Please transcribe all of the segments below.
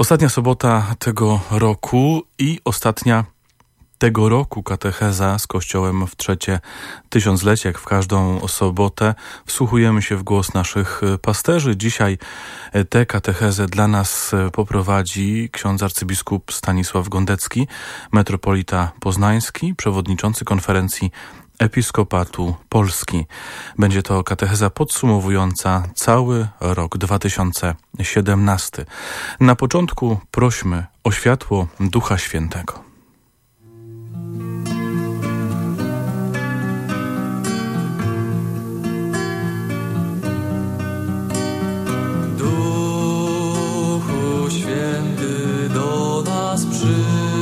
Ostatnia sobota tego roku i ostatnia tego roku katecheza z Kościołem w trzecie tysiąclecie. Jak w każdą sobotę wsłuchujemy się w głos naszych pasterzy. Dzisiaj tę katechezę dla nas poprowadzi ksiądz arcybiskup Stanisław Gondecki, metropolita poznański, przewodniczący konferencji Episkopatu Polski. Będzie to katecheza podsumowująca cały rok 2017. Na początku prośmy o światło Ducha Świętego. Duchu Święty do nas przyjdź.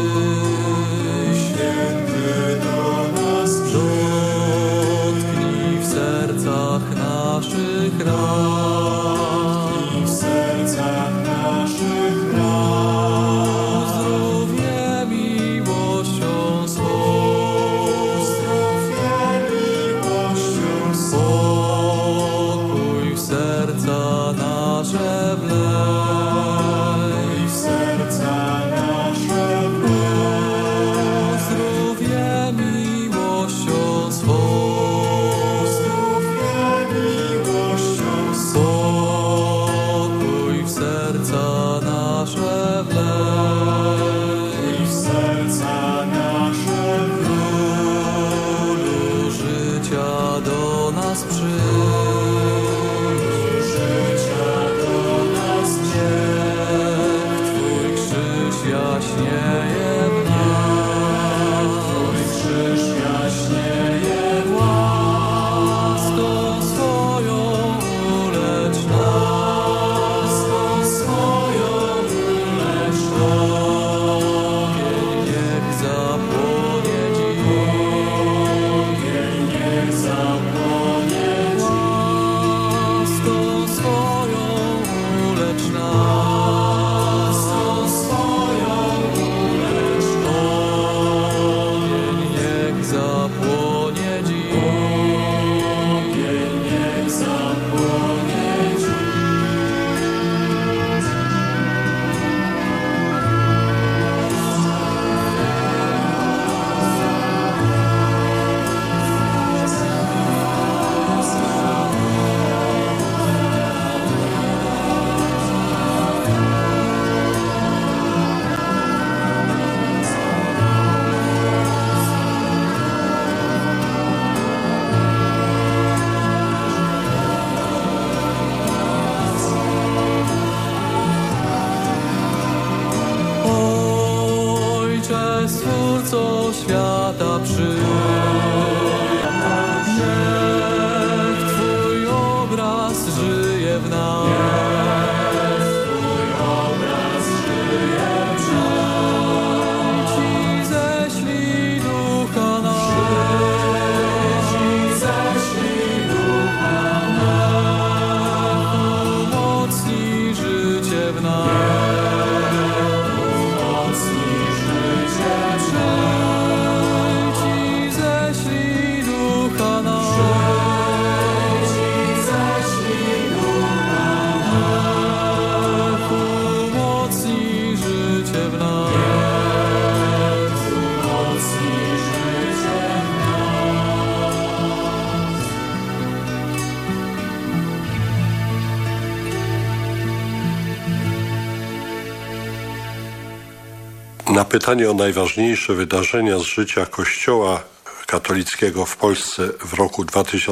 Na pytanie o najważniejsze wydarzenia z życia Kościoła katolickiego w Polsce w roku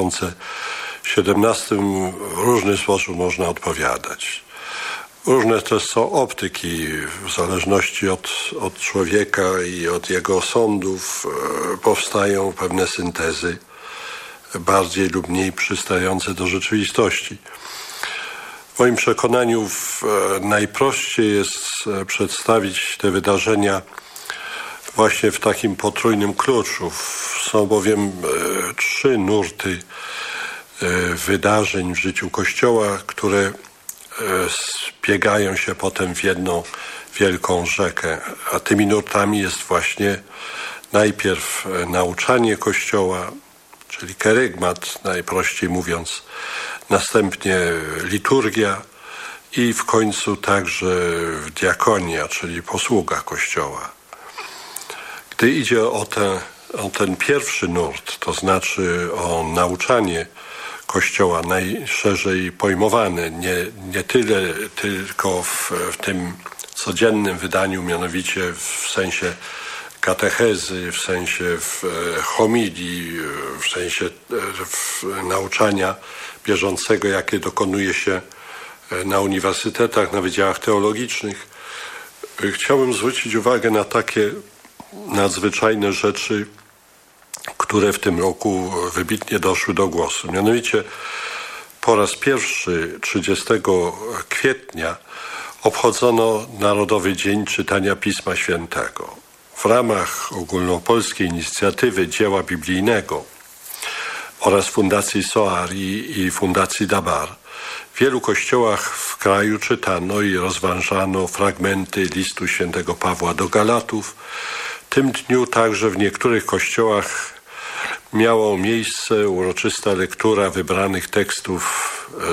2017 w różny sposób można odpowiadać. Różne też są optyki, w zależności od człowieka i od jego sądów powstają pewne syntezy, bardziej lub mniej przystające do rzeczywistości. W moim przekonaniu najprościej jest przedstawić te wydarzenia właśnie w takim potrójnym kluczu. Są bowiem trzy nurty wydarzeń w życiu Kościoła, które zbiegają się potem w jedną wielką rzekę. A tymi nurtami jest właśnie najpierw nauczanie Kościoła, czyli kerygmat, najprościej mówiąc, następnie liturgia i w końcu także diakonia, czyli posługa Kościoła. Gdy idzie o ten pierwszy nurt, to znaczy o nauczanie Kościoła najszerzej pojmowane, nie tyle tylko w tym codziennym wydaniu, mianowicie w sensie katechezy, w sensie homilii, w sensie nauczania bieżącego, jakie dokonuje się na uniwersytetach, na wydziałach teologicznych. Chciałbym zwrócić uwagę na takie nadzwyczajne rzeczy, które w tym roku wybitnie doszły do głosu. Mianowicie po raz pierwszy 30 kwietnia obchodzono Narodowy Dzień Czytania Pisma Świętego. W ramach ogólnopolskiej inicjatywy dzieła biblijnego oraz Fundacji SOAR i Fundacji Dabar w wielu kościołach w kraju czytano i rozważano fragmenty listu świętego Pawła do Galatów. W tym dniu także w niektórych kościołach miało miejsce uroczysta lektura wybranych tekstów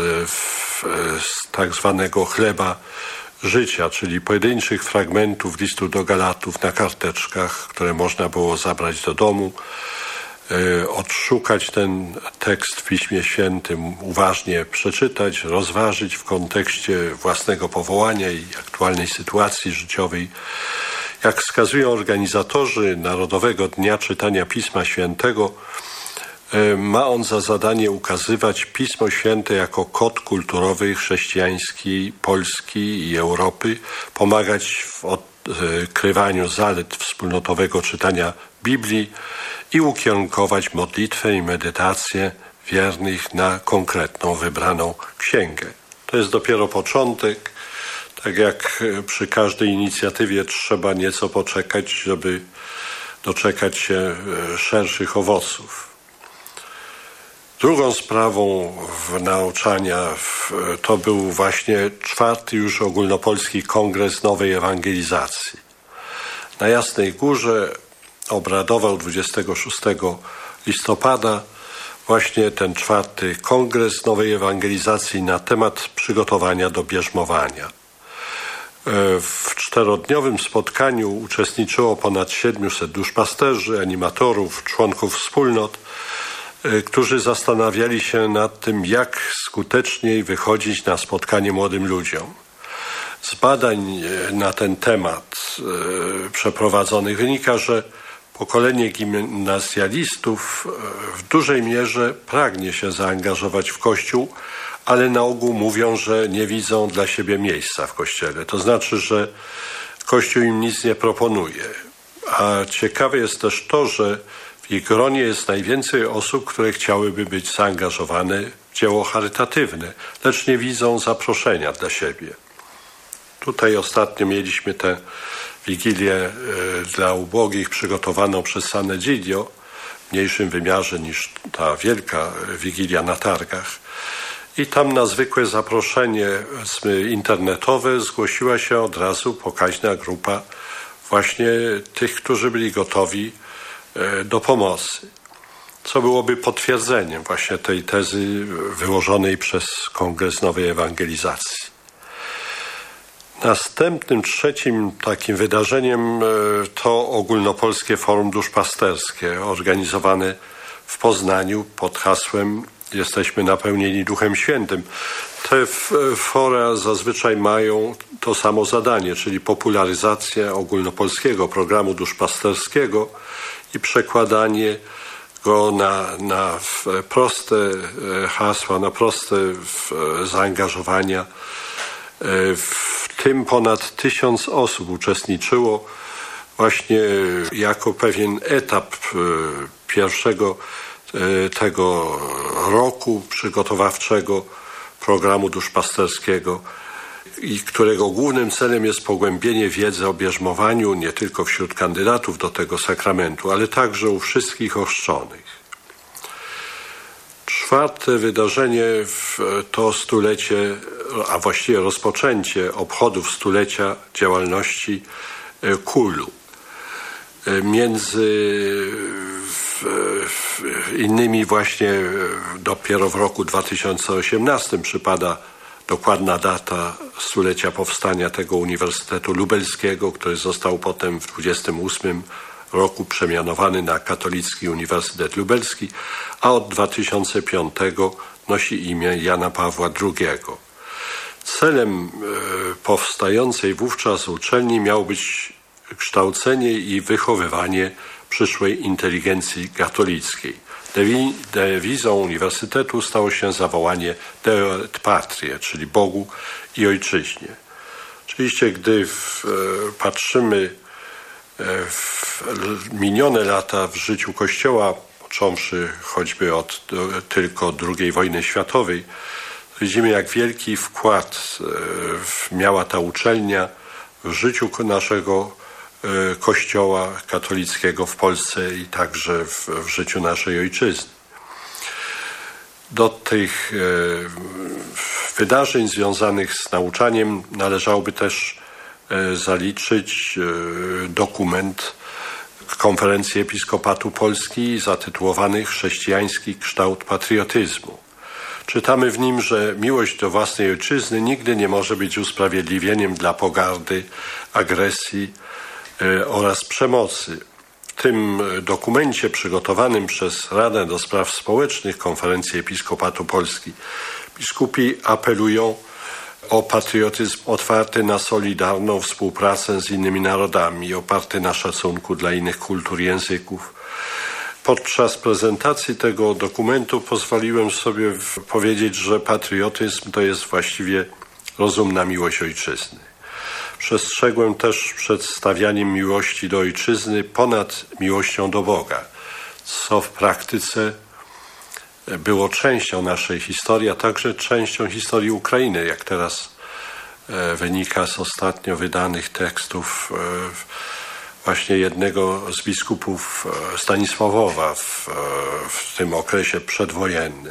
z tak zwanego chleba życia, czyli pojedynczych fragmentów listu do Galatów na karteczkach, które można było zabrać do domu, odszukać ten tekst w Piśmie Świętym, uważnie przeczytać, rozważyć w kontekście własnego powołania i aktualnej sytuacji życiowej. Jak wskazują organizatorzy Narodowego Dnia Czytania Pisma Świętego, ma on za zadanie ukazywać Pismo Święte jako kod kulturowy chrześcijański, Polski i Europy, pomagać w odkrywaniu zalet wspólnotowego czytania Biblii i ukierunkować modlitwę i medytację wiernych na konkretną, wybraną księgę. To jest dopiero początek. Tak jak przy każdej inicjatywie trzeba nieco poczekać, żeby doczekać się szerszych owoców. Drugą sprawą nauczania to był właśnie 4. już ogólnopolski Kongres Nowej Ewangelizacji. Na Jasnej Górze obradował 26 listopada właśnie ten 4. Kongres Nowej Ewangelizacji na temat przygotowania do bierzmowania. W 4-dniowym spotkaniu uczestniczyło ponad 700 duszpasterzy, animatorów, członków wspólnot, którzy zastanawiali się nad tym, jak skuteczniej wychodzić na spotkanie młodym ludziom. Z badań na ten temat przeprowadzonych wynika, że pokolenie gimnazjalistów w dużej mierze pragnie się zaangażować w Kościół, ale na ogół mówią, że nie widzą dla siebie miejsca w Kościele. To znaczy, że Kościół im nic nie proponuje. A ciekawe jest też to, że w ich gronie jest najwięcej osób, które chciałyby być zaangażowane w dzieło charytatywne, lecz nie widzą zaproszenia dla siebie. Tutaj ostatnio mieliśmy tę wigilię dla ubogich przygotowaną przez San Egidio w mniejszym wymiarze niż ta wielka wigilia na targach. I tam na zwykłe zaproszenie internetowe zgłosiła się od razu pokaźna grupa właśnie tych, którzy byli gotowi do pomocy. Co byłoby potwierdzeniem właśnie tej tezy wyłożonej przez Kongres Nowej Ewangelizacji. Następnym, 3. takim wydarzeniem to ogólnopolskie forum duszpasterskie organizowane w Poznaniu pod hasłem Jesteśmy napełnieni Duchem Świętym. Te fora zazwyczaj mają to samo zadanie, czyli popularyzacja ogólnopolskiego programu duszpasterskiego i przekładanie go na proste hasła, na proste zaangażowania. W tym ponad 1000 osób uczestniczyło właśnie jako pewien etap pierwszego tego roku przygotowawczego programu duszpasterskiego i którego głównym celem jest pogłębienie wiedzy o bierzmowaniu nie tylko wśród kandydatów do tego sakramentu, ale także u wszystkich ochrzczonych. 4. wydarzenie to stulecie, a właściwie rozpoczęcie obchodów stulecia działalności KUL-u. Między innymi właśnie dopiero w roku 2018 przypada dokładna data stulecia powstania tego Uniwersytetu Lubelskiego, który został potem w 28 roku przemianowany na Katolicki Uniwersytet Lubelski, a od 2005 nosi imię Jana Pawła II. Celem powstającej wówczas uczelni miało być kształcenie i wychowywanie przyszłej inteligencji katolickiej. Dewizą uniwersytetu stało się zawołanie Deo et Patriae, czyli Bogu i Ojczyźnie. Oczywiście, gdy patrzymy w minione lata w życiu Kościoła, począwszy choćby od tylko II wojny światowej, widzimy, jak wielki wkład miała ta uczelnia w życiu naszego Kościoła katolickiego w Polsce i także w życiu naszej ojczyzny. Do tych wydarzeń związanych z nauczaniem należałoby też zaliczyć dokument Konferencji Episkopatu Polski zatytułowany Chrześcijański kształt patriotyzmu. Czytamy w nim, że miłość do własnej ojczyzny nigdy nie może być usprawiedliwieniem dla pogardy, agresji oraz przemocy. W tym dokumencie przygotowanym przez Radę do Spraw Społecznych Konferencji Episkopatu Polski biskupi apelują o patriotyzm otwarty na solidarną współpracę z innymi narodami, oparty na szacunku dla innych kultur i języków. Podczas prezentacji tego dokumentu pozwoliłem sobie powiedzieć, że patriotyzm to jest właściwie rozumna miłość ojczyzny. Przestrzegłem też przed stawianiem miłości do ojczyzny ponad miłością do Boga, co w praktyce było częścią naszej historii, a także częścią historii Ukrainy, jak teraz wynika z ostatnio wydanych tekstów właśnie jednego z biskupów Stanisławowa w tym okresie przedwojennym.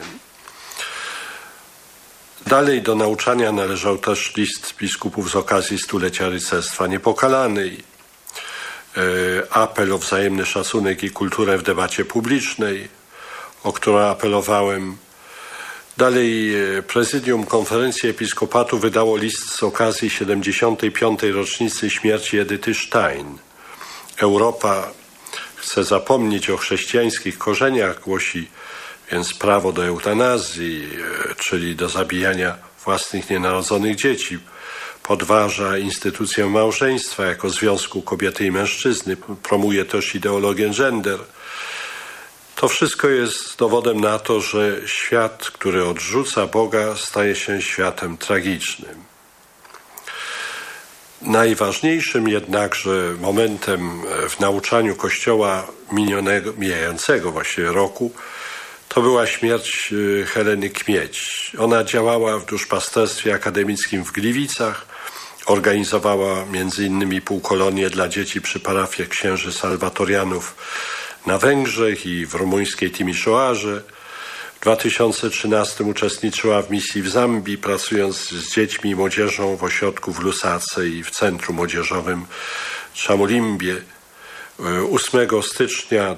Dalej do nauczania należał też list biskupów z okazji stulecia rycerstwa Niepokalanej, apel o wzajemny szacunek i kulturę w debacie publicznej, o którą apelowałem. Dalej Prezydium Konferencji Episkopatu wydało list z okazji 75. rocznicy śmierci Edyty Stein. Europa chce zapomnieć o chrześcijańskich korzeniach, głosi więc prawo do eutanazji, czyli do zabijania własnych nienarodzonych dzieci. Podważa instytucję małżeństwa jako związku kobiety i mężczyzny. Promuje też ideologię gender. To wszystko jest dowodem na to, że świat, który odrzuca Boga, staje się światem tragicznym. Najważniejszym jednakże momentem w nauczaniu Kościoła mijającego właściwie roku to była śmierć Heleny Kmieć. Ona działała w duszpasterstwie akademickim w Gliwicach, organizowała m.in. półkolonię dla dzieci przy parafiach księży salwatorianów na Węgrzech i w rumuńskiej Timisoarze. W 2013 uczestniczyła w misji w Zambii, pracując z dziećmi i młodzieżą w ośrodku w Lusatce i w centrum młodzieżowym Chamulimbie. 8 stycznia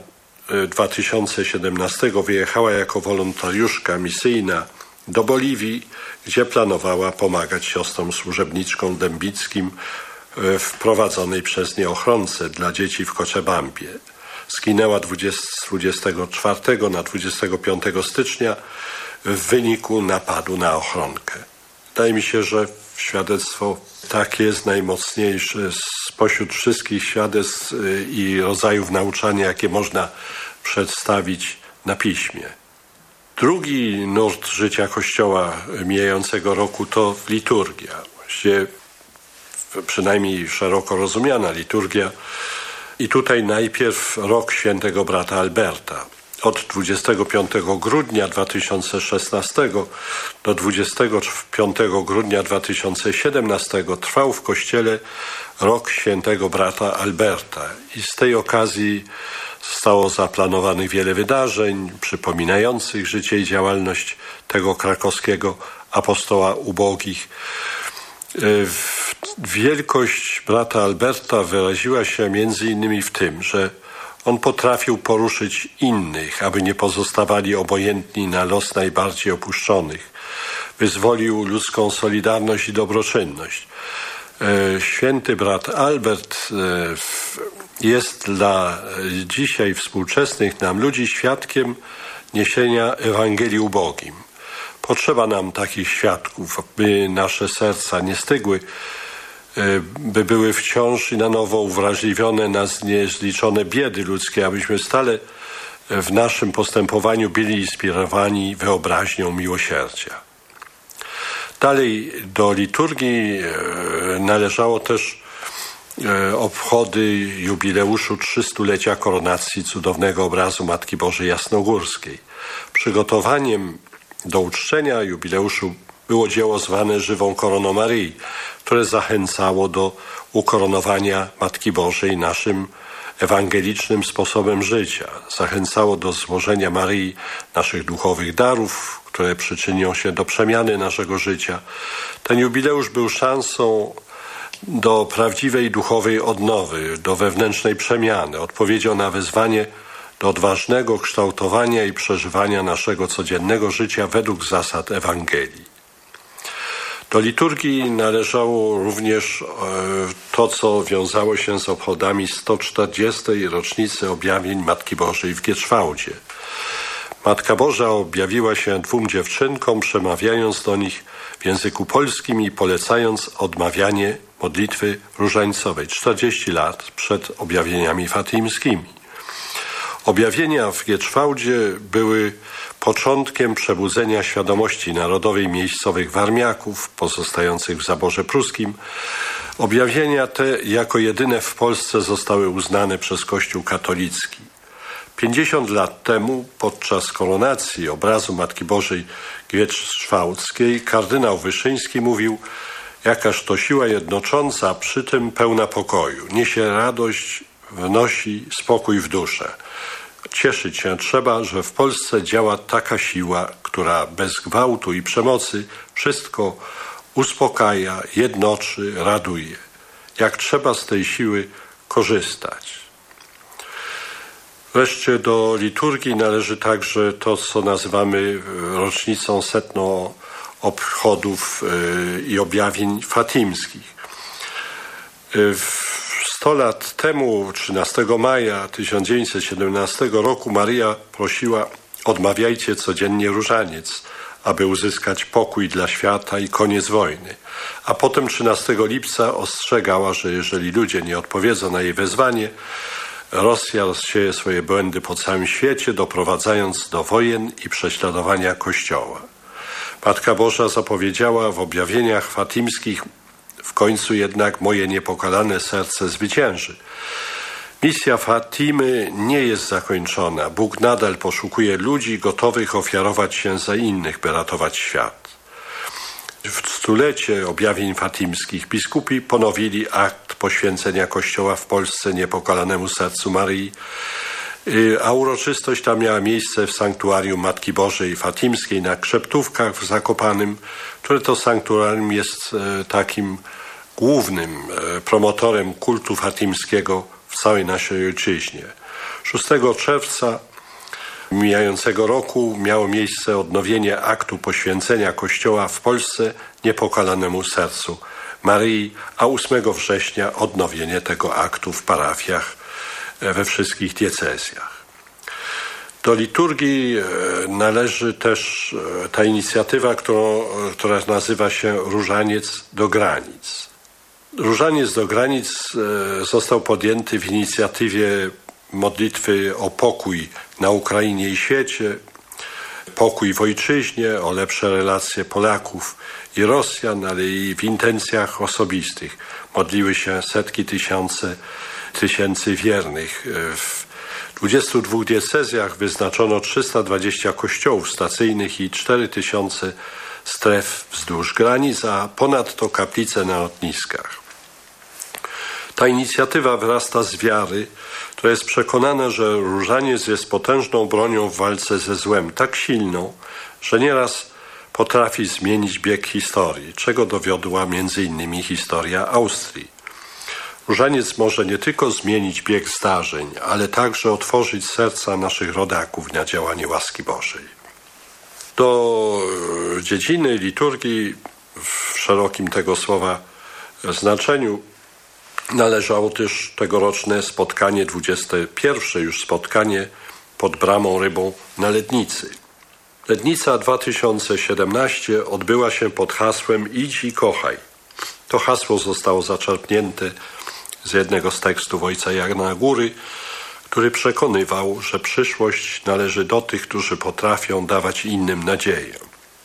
2017 wyjechała jako wolontariuszka misyjna do Boliwii, gdzie planowała pomagać siostrom służebniczkom dębickim w prowadzonej przez nie ochronce dla dzieci w Cochabambie. Zginęła z 24 na 25 stycznia w wyniku napadu na ochronkę. Wydaje mi się, że świadectwo takie jest najmocniejsze spośród wszystkich świadectw i rodzajów nauczania, jakie można przedstawić na piśmie. Drugi nurt życia Kościoła mijającego roku to liturgia. Właściwie przynajmniej szeroko rozumiana liturgia. I tutaj najpierw rok świętego brata Alberta. Od 25 grudnia 2016 do 25 grudnia 2017 trwał w Kościele rok świętego brata Alberta. I z tej okazji zostało zaplanowanych wiele wydarzeń przypominających życie i działalność tego krakowskiego apostoła ubogich. Wielkość brata Alberta wyraziła się między innymi w tym, że On potrafił poruszyć innych, aby nie pozostawali obojętni na los najbardziej opuszczonych. Wyzwolił ludzką solidarność i dobroczynność. Święty brat Albert jest dla dzisiaj współczesnych nam ludzi świadkiem niesienia Ewangelii ubogim. Potrzeba nam takich świadków, by nasze serca nie stygły, by były wciąż i na nowo uwrażliwione na niezliczone biedy ludzkie, abyśmy stale w naszym postępowaniu byli inspirowani wyobraźnią miłosierdzia. Dalej do liturgii należało też obchody jubileuszu 300-lecia koronacji cudownego obrazu Matki Bożej Jasnogórskiej. Przygotowaniem do uczczenia jubileuszu było dzieło zwane Żywą Koroną Maryi, które zachęcało do ukoronowania Matki Bożej naszym ewangelicznym sposobem życia. Zachęcało do złożenia Maryi naszych duchowych darów, które przyczynią się do przemiany naszego życia. Ten jubileusz był szansą do prawdziwej duchowej odnowy, do wewnętrznej przemiany, odpowiedzią na wezwanie do odważnego kształtowania i przeżywania naszego codziennego życia według zasad Ewangelii. Do liturgii należało również to, co wiązało się z obchodami 140. rocznicy objawień Matki Bożej w Gietrzwałdzie. Matka Boża objawiła się 2 dziewczynkom, przemawiając do nich w języku polskim i polecając odmawianie modlitwy różańcowej 40 lat przed objawieniami fatimskimi. Objawienia w Gietrzwałdzie były początkiem przebudzenia świadomości narodowej miejscowych Warmiaków pozostających w zaborze pruskim. Objawienia te jako jedyne w Polsce zostały uznane przez Kościół katolicki. 50 lat temu podczas koronacji obrazu Matki Bożej Gietrzwałdzkiej kardynał Wyszyński mówił: jakaż to siła jednocząca, przy tym pełna pokoju. Niesie radość, wnosi spokój w duszę. Cieszyć się trzeba, że w Polsce działa taka siła, która bez gwałtu i przemocy wszystko uspokaja, jednoczy, raduje. Jak trzeba z tej siły korzystać. Wreszcie do liturgii należy także to, co nazywamy rocznicą 100 obchodów i objawień fatimskich. 100 lat temu, 13 maja 1917 roku, Maryja prosiła: odmawiajcie codziennie różaniec, aby uzyskać pokój dla świata i koniec wojny. A potem 13 lipca ostrzegała, że jeżeli ludzie nie odpowiedzą na jej wezwanie, Rosja rozsieje swoje błędy po całym świecie, doprowadzając do wojen i prześladowania Kościoła. Matka Boża zapowiedziała w objawieniach fatimskich: w końcu jednak moje niepokalane serce zwycięży. Misja Fatimy nie jest zakończona. Bóg nadal poszukuje ludzi gotowych ofiarować się za innych, by ratować świat. W 100-lecie objawień fatimskich biskupi ponowili akt poświęcenia Kościoła w Polsce niepokalanemu sercu Maryi, a uroczystość ta miała miejsce w sanktuarium Matki Bożej Fatimskiej na Krzeptówkach w Zakopanem, które to sanktuarium jest takim głównym promotorem kultu fatimskiego w całej naszej ojczyźnie. 6 czerwca mijającego roku miało miejsce odnowienie aktu poświęcenia Kościoła w Polsce niepokalanemu sercu Maryi, a 8 września odnowienie tego aktu w parafiach we wszystkich diecezjach. Do liturgii należy też ta inicjatywa, która nazywa się Różaniec do granic. Różaniec do granic został podjęty w inicjatywie modlitwy o pokój na Ukrainie i świecie, pokój w ojczyźnie, o lepsze relacje Polaków i Rosjan, ale i w intencjach osobistych. Modliły się setki tysięcy wiernych. W 22 diecezjach wyznaczono 320 kościołów stacyjnych i 4000 stref wzdłuż granic, a ponadto kaplice na lotniskach. Ta inicjatywa wyrasta z wiary, która jest przekonana, że różaniec jest potężną bronią w walce ze złem, tak silną, że nieraz potrafi zmienić bieg historii, czego dowiodła m.in. historia Austrii. Różaniec może nie tylko zmienić bieg zdarzeń, ale także otworzyć serca naszych rodaków na działanie łaski Bożej. Do dziedziny liturgii w szerokim tego słowa znaczeniu należało też tegoroczne spotkanie, 21. już spotkanie pod Bramą Rybą na Lednicy. Lednica 2017 odbyła się pod hasłem Idź i kochaj. To hasło zostało zaczerpnięte z jednego z tekstów ojca Jana Góry, który przekonywał, że przyszłość należy do tych, którzy potrafią dawać innym nadzieję.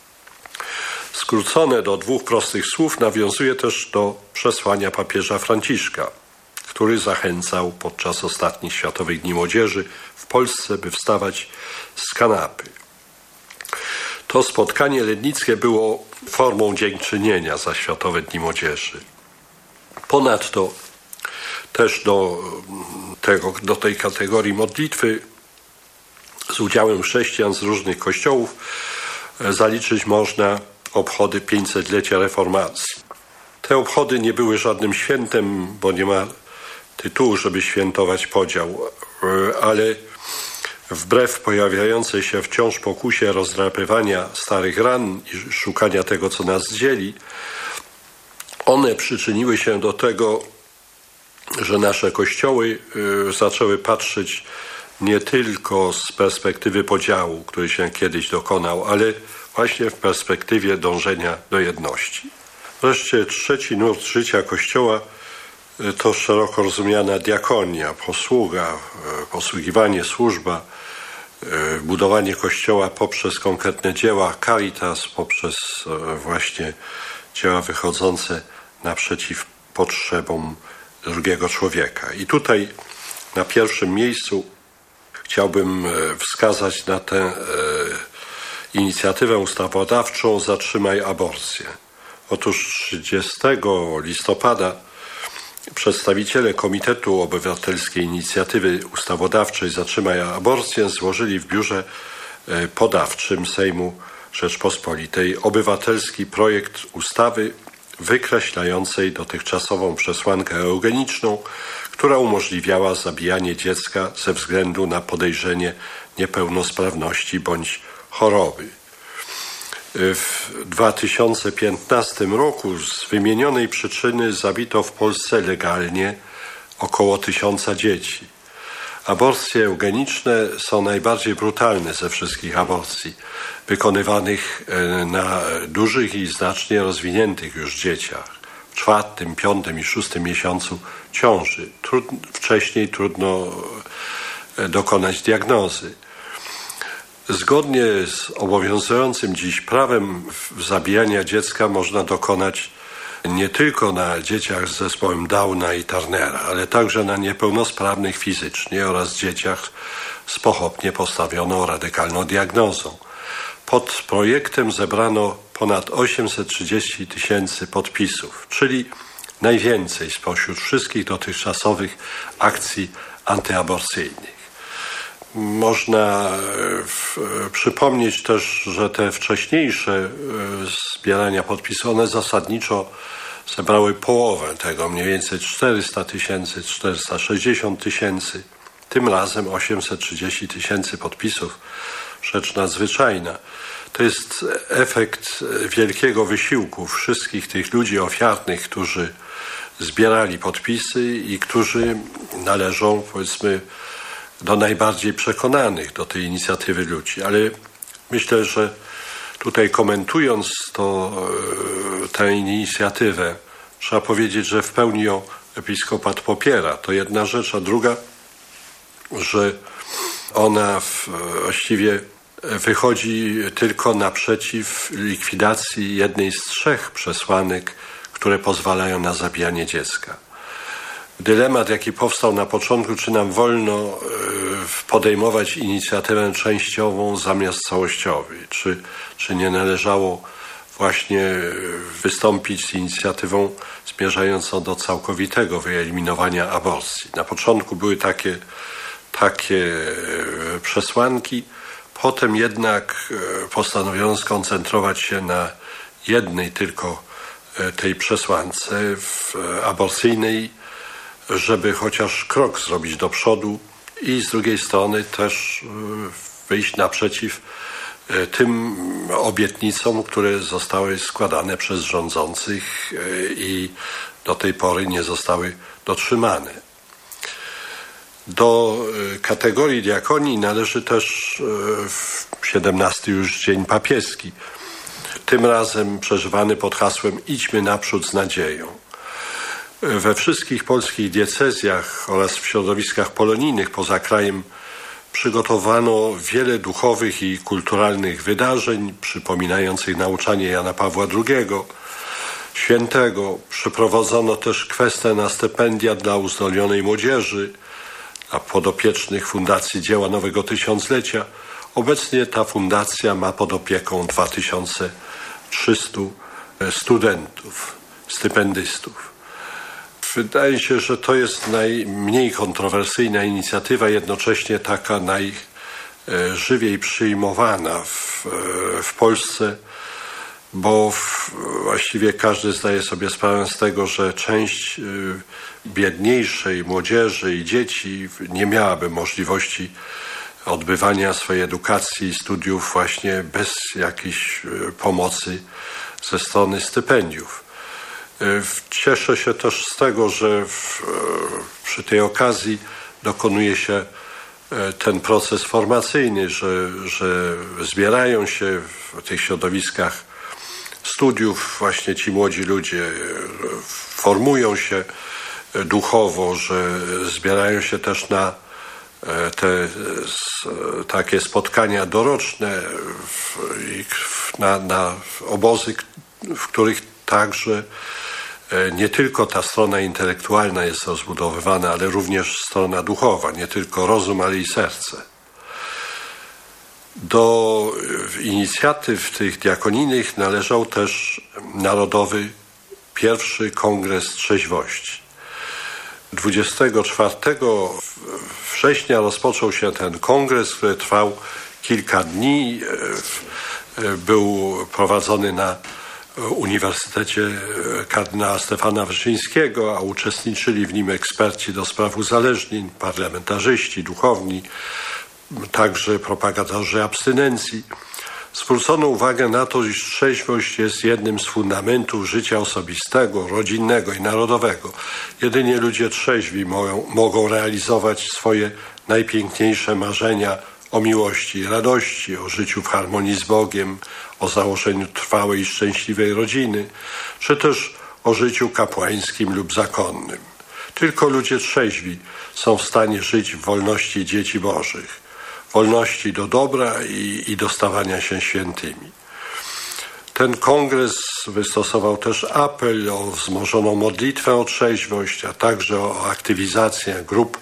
Skrócone do 2 prostych słów nawiązuje też do przesłania papieża Franciszka, który zachęcał podczas ostatnich Światowych Dni Młodzieży w Polsce, by wstawać z kanapy. To spotkanie lednickie było formą dziękczynienia za Światowe Dni Młodzieży. Ponadto też do tej kategorii modlitwy z udziałem chrześcijan z różnych kościołów zaliczyć można obchody 500-lecia reformacji. Te obchody nie były żadnym świętem, bo nie ma tytułu, żeby świętować podział, ale wbrew pojawiającej się wciąż pokusie rozdrapywania starych ran i szukania tego, co nas dzieli, one przyczyniły się do tego, że nasze kościoły zaczęły patrzeć nie tylko z perspektywy podziału, który się kiedyś dokonał, ale właśnie w perspektywie dążenia do jedności. Wreszcie trzeci nurt życia Kościoła to szeroko rozumiana diakonia, posługa, posługiwanie, służba, budowanie Kościoła poprzez konkretne dzieła Caritas, poprzez właśnie dzieła wychodzące naprzeciw potrzebom drugiego człowieka. I tutaj na pierwszym miejscu chciałbym wskazać na tę inicjatywę ustawodawczą Zatrzymaj aborcję. Otóż 30 listopada przedstawiciele Komitetu Obywatelskiej Inicjatywy Ustawodawczej Zatrzymaj aborcję złożyli w biurze podawczym Sejmu Rzeczpospolitej obywatelski projekt ustawy wykreślającej dotychczasową przesłankę eugeniczną, która umożliwiała zabijanie dziecka ze względu na podejrzenie niepełnosprawności bądź choroby. W 2015 roku z wymienionej przyczyny zabito w Polsce legalnie około 1000 dzieci. Aborcje eugeniczne są najbardziej brutalne ze wszystkich aborcji, wykonywanych na dużych i znacznie rozwiniętych już dzieciach, w 4., 5. i 6. miesiącu ciąży. Wcześniej trudno dokonać diagnozy. Zgodnie z obowiązującym dziś prawem zabijania dziecka można dokonać nie tylko na dzieciach z zespołem Downa i Turnera, ale także na niepełnosprawnych fizycznie oraz dzieciach z pochopnie postawioną radykalną diagnozą. Pod projektem zebrano ponad 830 000 podpisów, czyli najwięcej spośród wszystkich dotychczasowych akcji antyaborcyjnych. Można przypomnieć też, że te wcześniejsze zbierania podpisów, one zasadniczo zebrały połowę tego, mniej więcej 400 000, 460 000. Tym razem 830 000 podpisów. Rzecz nadzwyczajna. To jest efekt wielkiego wysiłku wszystkich tych ludzi ofiarnych, którzy zbierali podpisy i którzy należą, powiedzmy, do najbardziej przekonanych do tej inicjatywy ludzi. Ale myślę, że tutaj komentując tę inicjatywę, trzeba powiedzieć, że w pełni ją episkopat popiera. To jedna rzecz, a druga, że ona właściwie wychodzi tylko naprzeciw likwidacji jednej z 3 przesłanek, które pozwalają na zabijanie dziecka. Dylemat, jaki powstał na początku, czy nam wolno podejmować inicjatywę częściową zamiast całościowej, czy nie należało właśnie wystąpić z inicjatywą zmierzającą do całkowitego wyeliminowania aborcji. Na początku były takie przesłanki, potem jednak postanowiono skoncentrować się na jednej tylko tej przesłance aborcyjnej, żeby chociaż krok zrobić do przodu i z drugiej strony też wyjść naprzeciw tym obietnicom, które zostały składane przez rządzących i do tej pory nie zostały dotrzymane. Do kategorii diakonii należy też 17 już Dzień Papieski, tym razem przeżywany pod hasłem Idźmy naprzód z nadzieją. We wszystkich polskich diecezjach oraz w środowiskach polonijnych poza krajem przygotowano wiele duchowych i kulturalnych wydarzeń przypominających nauczanie Jana Pawła II Świętego. Przeprowadzono też kwestę na stypendia dla uzdolnionej młodzieży, a podopiecznych Fundacji Dzieła Nowego Tysiąclecia. Obecnie ta fundacja ma pod opieką 2300 studentów, stypendystów. Wydaje się, że to jest najmniej kontrowersyjna inicjatywa, jednocześnie taka najżywiej przyjmowana w Polsce, bo właściwie każdy zdaje sobie sprawę z tego, że część biedniejszej młodzieży i dzieci nie miałaby możliwości odbywania swojej edukacji i studiów właśnie bez jakiejś pomocy ze strony stypendiów. Cieszę się też z tego, że przy tej okazji dokonuje się ten proces formacyjny, że zbierają się w tych środowiskach studiów właśnie ci młodzi ludzie, formują się duchowo, że zbierają się też na te takie spotkania doroczne, na obozy, w których także nie tylko ta strona intelektualna jest rozbudowywana, ale również strona duchowa, nie tylko rozum, ale i serce. Do inicjatyw tych diakonijnych należał też Narodowy I Kongres Trzeźwości. 24 września rozpoczął się ten kongres, który trwał kilka dni. Był prowadzony na Uniwersytecie kardynała Stefana Wyszyńskiego, a uczestniczyli w nim eksperci do spraw uzależnień, parlamentarzyści, duchowni, także propagatorzy abstynencji. Zwrócono uwagę na to, iż trzeźwość jest jednym z fundamentów życia osobistego, rodzinnego i narodowego. Jedynie ludzie trzeźwi mogą realizować swoje najpiękniejsze marzenia o miłości i radości, o życiu w harmonii z Bogiem, o założeniu trwałej i szczęśliwej rodziny, czy też o życiu kapłańskim lub zakonnym. Tylko ludzie trzeźwi są w stanie żyć w wolności dzieci Bożych, wolności do dobra i do stawania się świętymi. Ten kongres wystosował też apel o wzmożoną modlitwę o trzeźwość, a także o aktywizację grup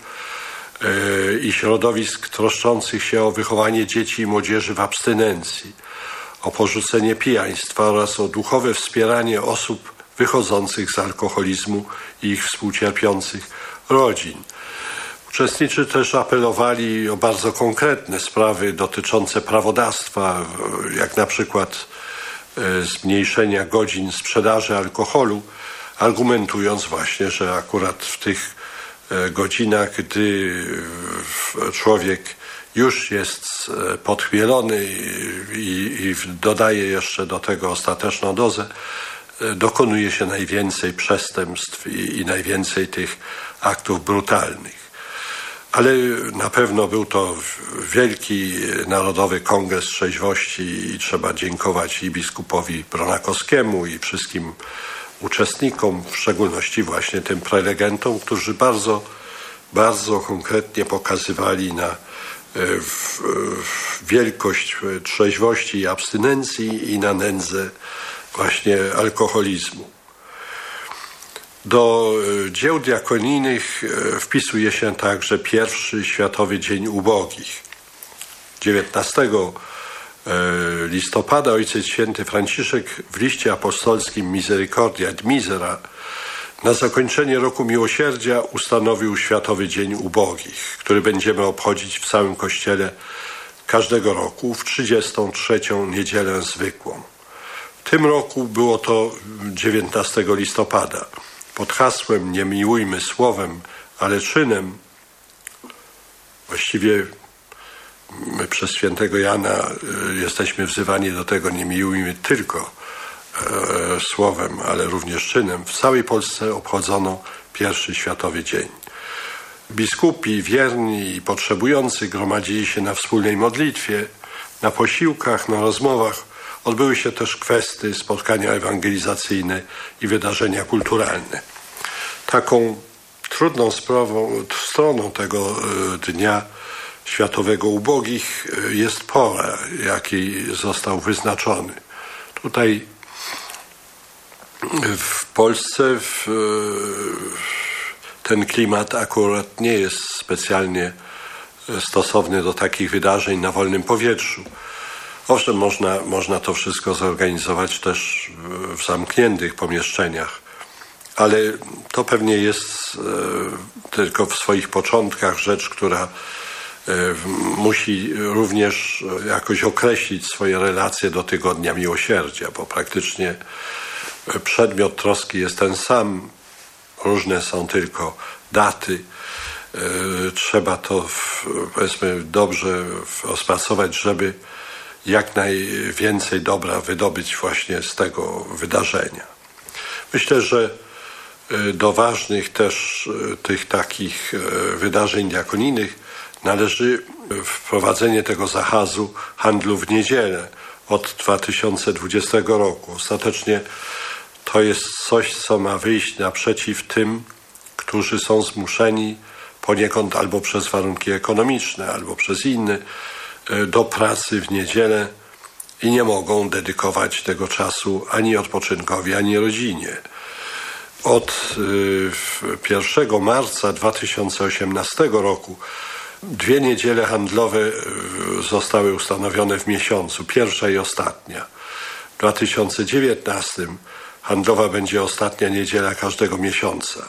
i środowisk troszczących się o wychowanie dzieci i młodzieży w abstynencji, o porzucenie pijaństwa oraz o duchowe wspieranie osób wychodzących z alkoholizmu i ich współcierpiących rodzin. Uczestnicy też apelowali o bardzo konkretne sprawy dotyczące prawodawstwa, jak na przykład zmniejszenia godzin sprzedaży alkoholu, argumentując właśnie, że akurat w tych godzinach, gdy człowiek już jest podchmielony i dodaje jeszcze do tego ostateczną dozę, dokonuje się najwięcej przestępstw i najwięcej tych aktów brutalnych. Ale na pewno był to wielki Narodowy Kongres Trzeźwości i trzeba dziękować i biskupowi Bronakowskiemu i wszystkim uczestnikom, w szczególności właśnie tym prelegentom, którzy bardzo, bardzo konkretnie pokazywali na wielkość trzeźwości i abstynencji i na nędzę właśnie alkoholizmu. Do dzieł diakonijnych wpisuje się także I Światowy Dzień Ubogich. 19 listopada Ojciec Święty Franciszek w liście apostolskim Misericordia et Misera na zakończenie roku miłosierdzia ustanowił Światowy Dzień Ubogich, który będziemy obchodzić w całym Kościele każdego roku w 33. niedzielę zwykłą. W tym roku było to 19 listopada. pod hasłem nie miłujmy słowem, ale czynem. Właściwie my przez świętego Jana jesteśmy wzywani do tego, nie miłujmy tylko słowem, ale również czynem. W całej Polsce obchodzono pierwszy Światowy Dzień. Biskupi, wierni i potrzebujący gromadzili się na wspólnej modlitwie, na posiłkach, na rozmowach. Odbyły się też kwestie, spotkania ewangelizacyjne i wydarzenia kulturalne. Taką trudną stroną tego Dnia Światowego Ubogich jest pora, jaki został wyznaczony. Tutaj w Polsce ten klimat akurat nie jest specjalnie stosowny do takich wydarzeń na wolnym powietrzu. Owszem, można to wszystko zorganizować też w zamkniętych pomieszczeniach, ale to pewnie jest tylko w swoich początkach rzecz, która musi również jakoś określić swoje relacje do Tygodnia Miłosierdzia, bo praktycznie przedmiot troski jest ten sam, różne są tylko daty. Trzeba to powiedzmy dobrze rozpracować, żeby jak najwięcej dobra wydobyć właśnie z tego wydarzenia. Myślę, że do ważnych też tych takich wydarzeń diakonijnych należy wprowadzenie tego zakazu handlu w niedzielę od 2020 roku. Ostatecznie to jest coś, co ma wyjść naprzeciw tym, którzy są zmuszeni poniekąd albo przez warunki ekonomiczne, albo przez inne do pracy w niedzielę i nie mogą dedykować tego czasu ani odpoczynkowi, ani rodzinie. Od 1 marca 2018 roku 2 niedziele handlowe zostały ustanowione w miesiącu, pierwsza i ostatnia. W 2019 handlowa będzie ostatnia niedziela każdego miesiąca.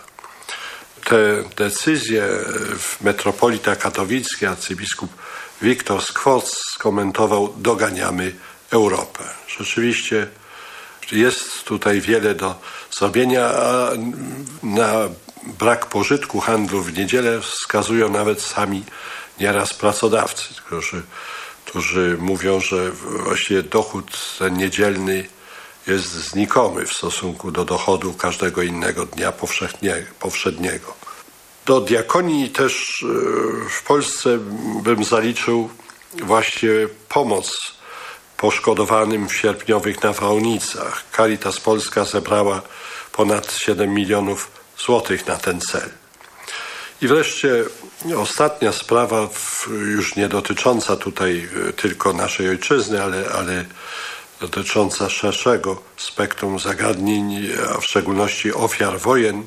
Te decyzje metropolita katowicki, arcybiskup Wiktor Skwoc skomentował: doganiamy Europę. Rzeczywiście jest tutaj wiele do zrobienia, a na brak pożytku handlu w niedzielę wskazują nawet sami nieraz pracodawcy, którzy mówią, że właściwie dochód ten niedzielny jest znikomy w stosunku do dochodu każdego innego dnia powszedniego. Do diakonii też w Polsce bym zaliczył właśnie pomoc poszkodowanym w sierpniowych nawałnicach. Caritas Polska zebrała ponad 7 milionów złotych na ten cel. I wreszcie ostatnia sprawa, już nie dotycząca tutaj tylko naszej ojczyzny, ale dotycząca szerszego spektrum zagadnień, a w szczególności ofiar wojen,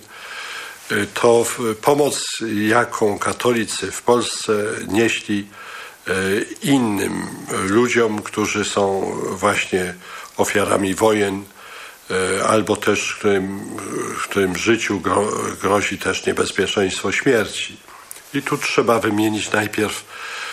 to pomoc, jaką katolicy w Polsce nieśli innym ludziom, którzy są właśnie ofiarami wojen, albo też którym życiu grozi też niebezpieczeństwo śmierci. I tu trzeba wymienić najpierw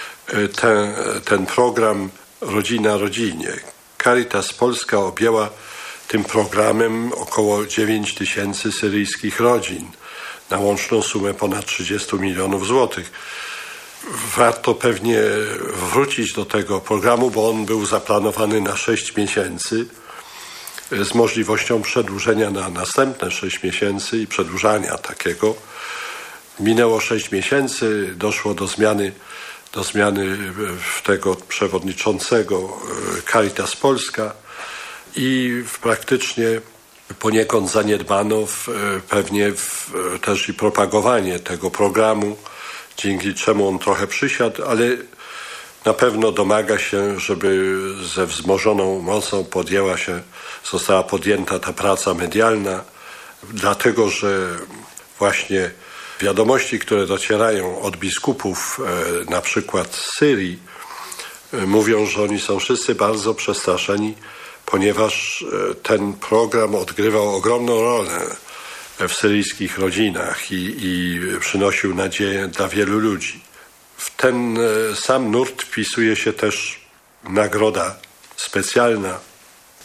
ten program Rodzina Rodzinie. Caritas Polska objęła tym programem około 9 000 syryjskich rodzin na łączną sumę ponad 30 milionów złotych. Warto pewnie wrócić do tego programu, bo on był zaplanowany na 6 miesięcy z możliwością przedłużenia na następne 6 miesięcy i przedłużania takiego. Minęło 6 miesięcy, doszło do zmiany tego przewodniczącego Caritas Polska i praktycznie poniekąd zaniedbano pewnie też i propagowanie tego programu, dzięki czemu on trochę przysiadł, ale na pewno domaga się, żeby ze wzmożoną mocą została podjęta ta praca medialna, dlatego że właśnie wiadomości, które docierają od biskupów na przykład z Syrii, mówią, że oni są wszyscy bardzo przestraszeni, ponieważ ten program odgrywał ogromną rolę w syryjskich rodzinach i przynosił nadzieję dla wielu ludzi. W ten sam nurt wpisuje się też nagroda specjalna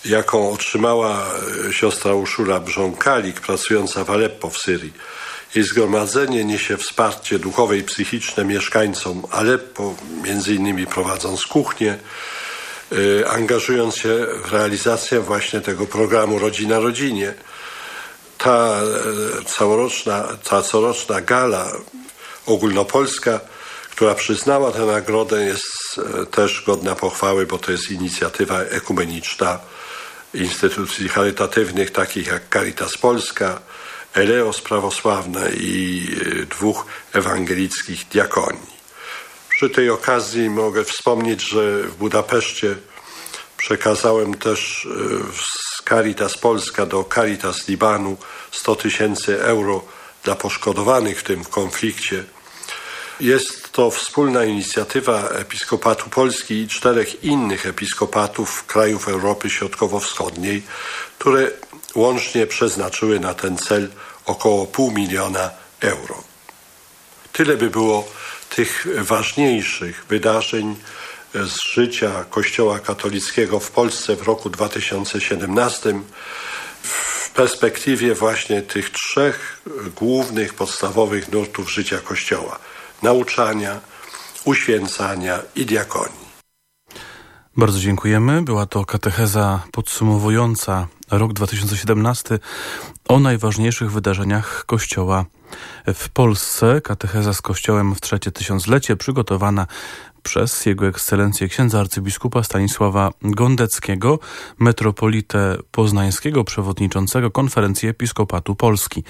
jaką otrzymała siostra Urszula Brząkalik, pracująca w Aleppo w Syrii. Jej zgromadzenie niesie wsparcie duchowe i psychiczne mieszkańcom Aleppo, między innymi prowadząc kuchnię, angażując się w realizację właśnie tego programu Rodzina Rodzinie. Ta coroczna gala ogólnopolska, która przyznała tę nagrodę, jest też godna pochwały, bo to jest inicjatywa ekumeniczna instytucji charytatywnych takich jak Caritas Polska, Eleos Prawosławne i 2 ewangelickich diakonii. Przy tej okazji mogę wspomnieć, że w Budapeszcie przekazałem też z Caritas Polska do Caritas Libanu 100 000 euro dla poszkodowanych w tym konflikcie. Jest to wspólna inicjatywa Episkopatu Polski i 4 innych episkopatów krajów Europy Środkowo-Wschodniej, które łącznie przeznaczyły na ten cel około 500 000 euro. Tyle by było tych ważniejszych wydarzeń z życia Kościoła katolickiego w Polsce w roku 2017 w perspektywie właśnie tych 3 głównych, podstawowych nurtów życia Kościoła: nauczania, uświęcania i diakonii. Bardzo dziękujemy. Była to katecheza podsumowująca rok 2017 o najważniejszych wydarzeniach Kościoła w Polsce. Katecheza z Kościołem w 3. tysiąclecie przygotowana przez Jego Ekscelencję księdza arcybiskupa Stanisława Gondeckiego, metropolitę poznańskiego, przewodniczącego Konferencji Episkopatu Polski.